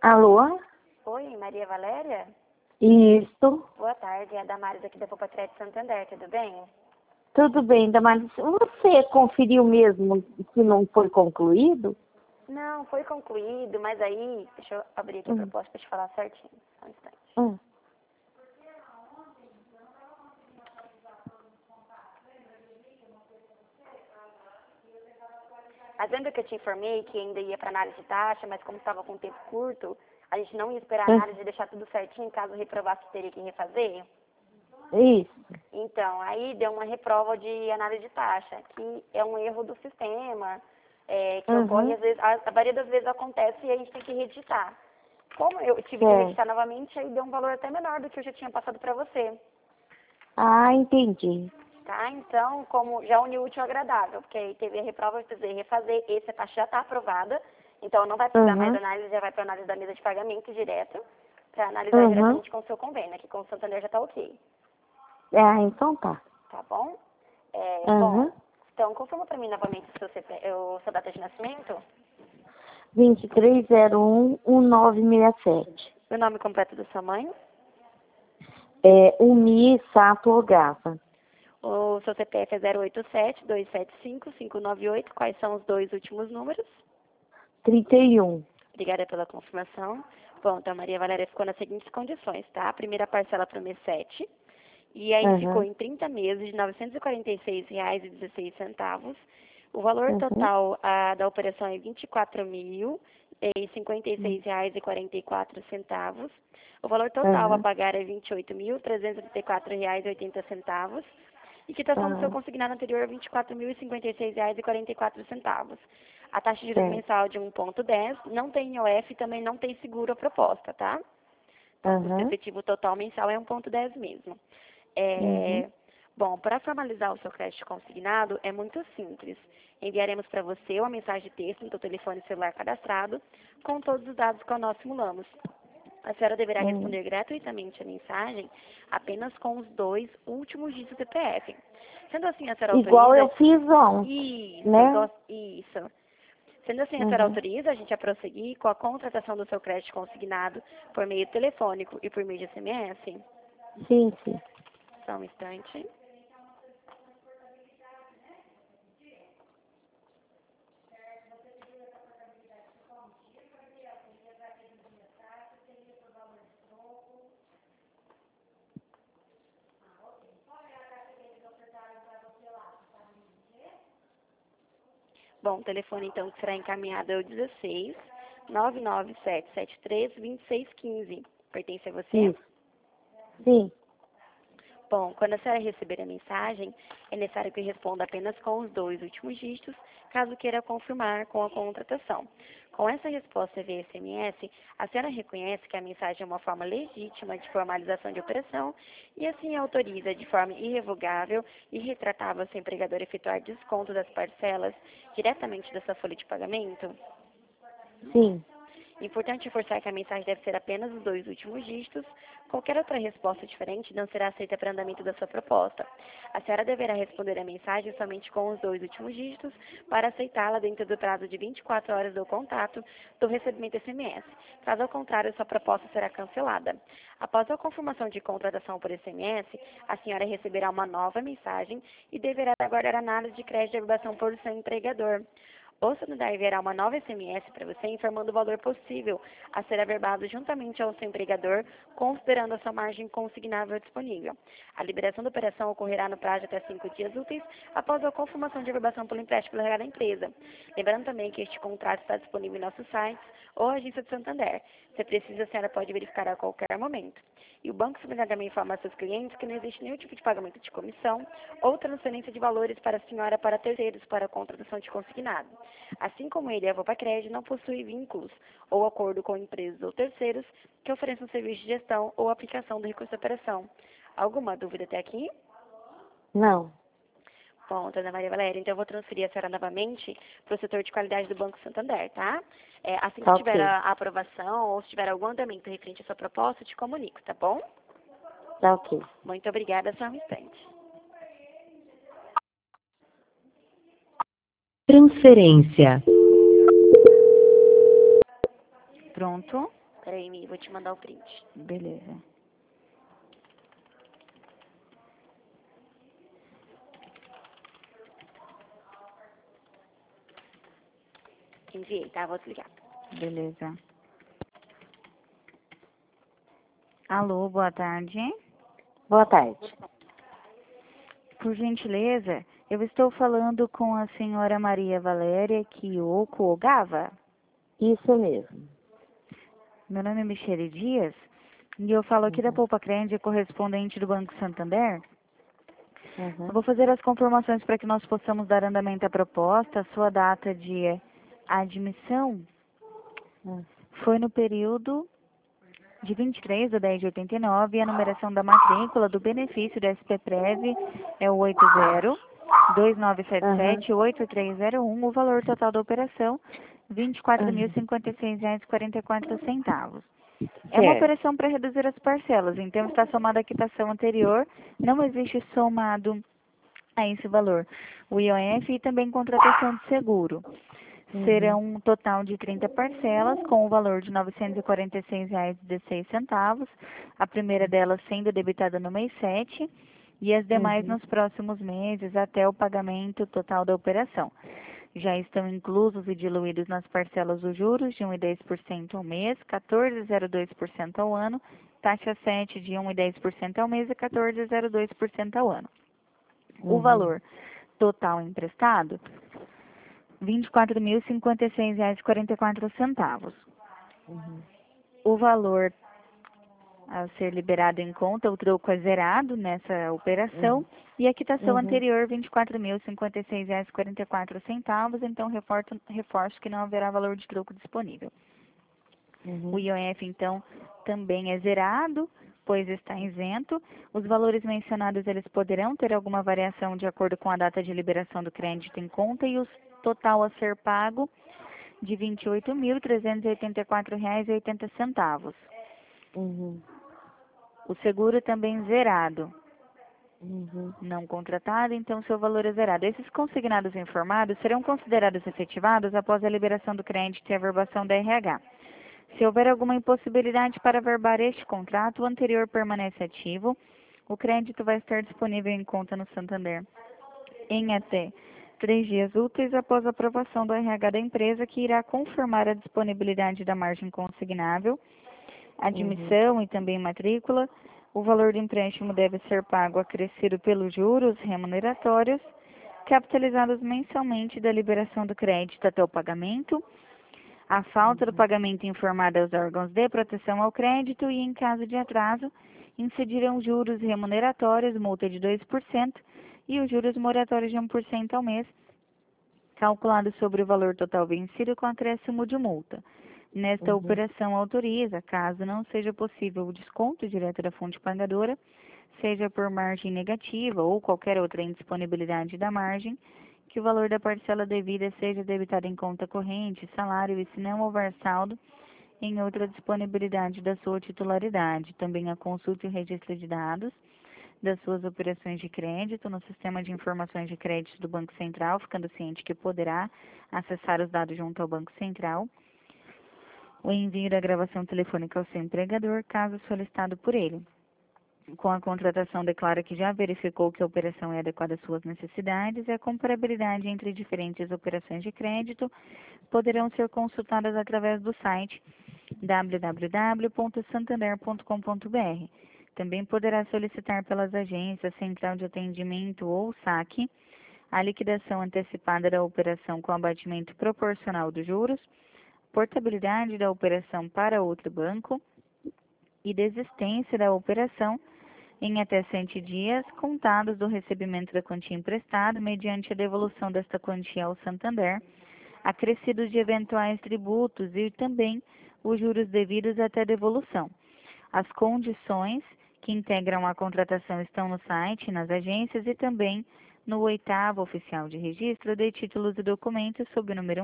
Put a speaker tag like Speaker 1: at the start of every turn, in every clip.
Speaker 1: Alô?
Speaker 2: Oi, Maria Valéria?
Speaker 1: Isso.
Speaker 2: Boa tarde, é a Damares aqui da Popatréia de Santander, tudo bem?
Speaker 1: Tudo bem, Damares. Você conferiu mesmo que não foi concluído?
Speaker 2: Não, foi concluído, mas aí, deixa eu abrir aqui a
Speaker 1: Hum,
Speaker 2: proposta para te falar certinho, só um instante.
Speaker 1: hum.
Speaker 2: Mas lembra que eu te informei que ainda ia para análise de taxa, mas como estava com tempo curto, a gente não ia esperar a
Speaker 1: Hum.
Speaker 2: análise e deixar tudo certinho, caso reprovasse teria que refazer?
Speaker 1: Isso.
Speaker 2: Então, aí deu uma reprova de análise de taxa, que é um erro do sistema, que ocorre
Speaker 1: Uhum.
Speaker 2: às vezes, a maioria das vezes acontece e a gente tem que reeditar. Como eu tive que
Speaker 1: Certo.
Speaker 2: reeditar novamente, aí deu um valor até menor do que eu já tinha passado para você,
Speaker 1: Ah, entendi.
Speaker 2: tá? Então, como já uniu o útil ao agradável, porque aí teve a reprova, eu precisei refazer, essa taxa já está aprovada, então não vai precisar mais
Speaker 1: Uhum.
Speaker 2: análise, já vai para análise da mesa de pagamento direto, para analisar
Speaker 1: Uhum.
Speaker 2: diretamente com o seu convênio, que com o Santander já está ok,
Speaker 1: Ah, então tá.
Speaker 2: tá bom? Bom,
Speaker 1: Uhum.
Speaker 2: então confirma para mim novamente o seu, sua data de nascimento,
Speaker 1: 23011967.
Speaker 2: o nome completo da sua mãe,
Speaker 1: É Umi Sato Ogava.
Speaker 2: o seu CPF é 087-275-598, quais são os dois últimos números?
Speaker 1: 31.
Speaker 2: Obrigada pela confirmação. Bom, então a Maria Valéria ficou nas seguintes condições, tá? A primeira parcela para o mês 7, e aí ficou
Speaker 1: Uhum.
Speaker 2: em 30 meses de R$ 946,16. O valor
Speaker 1: Uhum.
Speaker 2: total da operação é R$ 24.056,44. O valor total a
Speaker 1: Uhum.
Speaker 2: pagar é R$ 28.334,80. E quitação do seu
Speaker 1: Uhum.
Speaker 2: consignado anterior, R$ 24.056,44. A taxa de juros
Speaker 1: Certo.
Speaker 2: mensal de 1,10, não tem IOF e também não tem seguro a proposta, tá? Então, o custo
Speaker 1: Uhum.
Speaker 2: efetivo total mensal é 1,10 mesmo.
Speaker 1: Uhum.
Speaker 2: Bom, para formalizar o seu crédito consignado, é muito simples. Enviaremos para você uma mensagem de texto no seu telefone celular cadastrado, com todos os dados que nós simulamos. A senhora deverá
Speaker 1: Uhum.
Speaker 2: responder gratuitamente a mensagem apenas com os dois últimos dígitos do CPF. Sendo assim, a senhora
Speaker 1: Igual eu
Speaker 2: autoriza?
Speaker 1: fiz ontem,
Speaker 2: Isso,
Speaker 1: né?
Speaker 2: isso. Sendo assim, a senhora
Speaker 1: Uhum.
Speaker 2: autoriza a gente a prosseguir com a contratação do seu crédito consignado por meio telefônico e por meio de SMS?
Speaker 1: Sim, sim.
Speaker 2: Só um instante. Bom, o telefone então que será encaminhado é o 16 99773 2615. Pertence a você?
Speaker 1: Isso. Sim.
Speaker 2: Bom, quando a senhora receber a mensagem, é necessário que responda apenas com os dois últimos dígitos, caso queira confirmar com a contratação. Com essa resposta via SMS, a senhora reconhece que a mensagem é uma forma legítima de formalização de operação e assim autoriza de forma irrevogável e retratável seu empregador efetuar desconto das parcelas diretamente da sua folha de pagamento?
Speaker 1: Sim.
Speaker 2: Importante reforçar que a mensagem deve ser apenas os dois últimos dígitos. Qualquer outra resposta diferente não será aceita para andamento da sua proposta. A senhora deverá responder a mensagem somente com os dois últimos dígitos para aceitá-la dentro do prazo de 24 horas do contato do recebimento SMS. Caso contrário, sua proposta será cancelada. Após a confirmação de contratação por SMS, a senhora receberá uma nova mensagem e deverá aguardar a análise de crédito de aprovação por seu empregador. O Santander enviará uma nova SMS para você informando o valor possível a ser averbado juntamente ao seu empregador, considerando a sua margem consignável disponível. A liberação da operação ocorrerá no prazo de até 5 dias úteis após a confirmação de averbação pelo empréstimo legal da empresa. Lembrando também que este contrato está disponível em nossos sites ou agência de Santander. Se precisa, a senhora pode verificar a qualquer momento. E o Banco Santander também informa a seus clientes que não existe nenhum tipo de pagamento de comissão ou transferência de valores para a senhora para terceiros para a contratação de consignado. Assim como ele, a Vopacred não possui vínculos ou acordo com empresas ou terceiros que ofereçam serviço de gestão ou aplicação do recurso de operação. Alguma dúvida até aqui?
Speaker 1: Não.
Speaker 2: Bom, dona Maria Valéria, então eu vou transferir a senhora novamente para o setor de qualidade do Banco Santander, tá? Assim que
Speaker 1: Tá
Speaker 2: tiver
Speaker 1: ok.
Speaker 2: a aprovação ou se tiver algum andamento referente à sua proposta, eu te comunico, tá bom?
Speaker 1: Tá ok.
Speaker 2: Muito obrigada, só um instante.
Speaker 3: Transferência.
Speaker 2: Pronto. Peraí, Mi, vou te mandar o print.
Speaker 1: Beleza.
Speaker 2: Enviei, tá? Vou desligar.
Speaker 1: Beleza. Alô, boa tarde.
Speaker 3: Boa tarde.
Speaker 1: Por gentileza, eu estou falando com a senhora Maria Valéria Kiyoko Ogawa.
Speaker 3: Isso mesmo.
Speaker 1: Meu nome é Michele Dias e eu falo aqui da Poupa Crédito, correspondente do Banco Santander. Eu vou fazer as confirmações para que nós possamos dar andamento à proposta. A sua data de admissão foi no período de 23 de 10 de 89 e a numeração da matrícula do benefício do SPPrev é o 80-2977-8301. O valor total da operação, R$ 24.056,44. É uma operação para reduzir as parcelas, então está somada a quitação anterior, não existe somado a esse valor o IOF e também contratação de seguro. Serão um total de 30 parcelas, com o valor de R$ 946,16, a primeira delas sendo debitada no mês 7 e as demais nos próximos meses até o pagamento total da operação. Já estão inclusos e diluídos nas parcelas os juros de 1,10% ao mês, 14,02% ao ano, taxa 7 de 1,10% ao mês e 14,02% ao ano. O valor total emprestado, R$ 24.056,44. O valor a ser liberado em conta, o troco é zerado nessa operação, e a quitação anterior, R$ 24.056,44, então reforço que não haverá valor de troco disponível. O IOF, então, também é zerado, pois está isento. Os valores mencionados, eles poderão ter alguma variação de acordo com a data de liberação do crédito em conta e o total a ser pago de R$ 28.384,80. O seguro também zerado. Não contratado, então seu valor é zerado. Esses consignados informados serão considerados efetivados após a liberação do crédito e a verbação da RH. Se houver alguma impossibilidade para verbar este contrato, o anterior permanece ativo. O crédito vai estar disponível em conta no Santander em até 3 dias úteis após a aprovação do RH da empresa, que irá confirmar a disponibilidade da margem consignável, admissão e também matrícula. O valor do empréstimo deve ser pago acrescido pelos juros remuneratórios, capitalizados mensalmente da liberação do crédito até o pagamento. A falta do pagamento informada aos órgãos de proteção ao crédito e, em caso de atraso, incidirão juros remuneratórios, multa de 2%, e os juros moratórios de 1% ao mês, calculado sobre o valor total vencido com acréscimo de multa. Nesta operação autoriza, caso não seja possível o desconto direto da fonte pagadora, seja por margem negativa ou qualquer outra indisponibilidade da margem, que o valor da parcela devida seja debitado em conta corrente, salário e, se não houver saldo, em outra disponibilidade da sua titularidade. Também a consulta e o registro de dados das suas operações de crédito no sistema de informações de crédito do Banco Central, ficando ciente que poderá acessar os dados junto ao Banco Central. O envio da gravação telefônica ao seu empregador, caso solicitado por ele. Com a contratação, declara que já verificou que a operação é adequada às suas necessidades e a comparabilidade entre diferentes operações de crédito poderão ser consultadas através do site www.santander.com.br. Também poderá solicitar pelas agências, central de atendimento ou saque a liquidação antecipada da operação com abatimento proporcional dos juros, portabilidade da operação para outro banco e desistência da operação em até 100 dias, contados do recebimento da quantia emprestada, mediante a devolução desta quantia ao Santander, acrescidos de eventuais tributos e também os juros devidos até devolução. As condições que integram a contratação estão no site, nas agências e também no 8º oficial de registro de títulos e documentos sob o número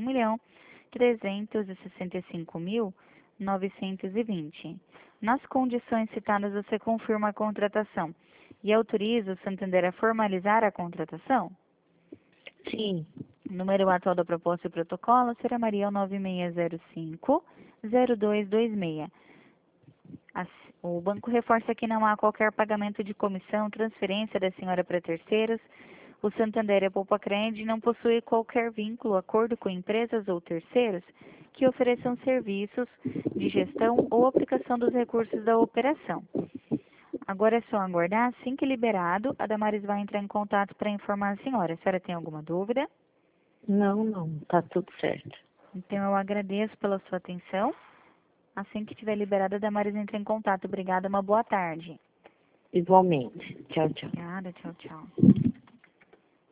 Speaker 1: 1.365.920. Nas condições citadas, você confirma a contratação e autoriza o Santander a formalizar a contratação?
Speaker 3: Sim.
Speaker 1: O número atual da proposta e protocolo será Maria 9605-0226. O banco reforça que não há qualquer pagamento de comissão, transferência da senhora para terceiros. O Santander e a Poupa Cred não possui qualquer vínculo, acordo com empresas ou terceiros que ofereçam serviços de gestão ou aplicação dos recursos da operação. Agora é só aguardar. Assim que liberado, a Damares vai entrar em contato para informar a senhora. A senhora tem alguma dúvida?
Speaker 3: Não, não, tá tudo certo.
Speaker 1: Então eu agradeço pela sua atenção. Assim que estiver liberada, a Damares entra em contato. Obrigada, uma boa tarde.
Speaker 3: Igualmente. Tchau, tchau.
Speaker 1: Obrigada, tchau, tchau.